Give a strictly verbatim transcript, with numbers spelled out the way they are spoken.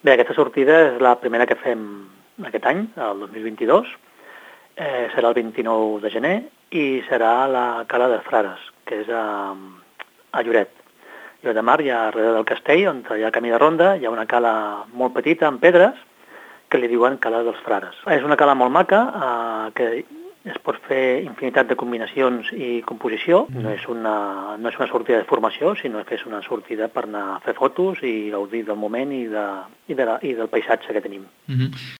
Bé, aquesta sortida és la primera que fem aquest any, el dos mil vint-i-dos. Eh, serà el vint-i-nou de gener i serà a la Cala de Frares, que és a, a Lloret. Lloret de Mar, hi ha darrere del castell, on hi ha camí de ronda, hi ha una cala molt petita amb pedres, que li diuen Cala dels Frares. És una cala molt maca, eh, que es pot fer infinitat de combinacions i composició. Mm. No és una, no és una sortida de formació, sinó que és una sortida per anar a fer fotos i gaudir del moment i, de, i, de la, i del paisatge que tenim. Mm-hmm.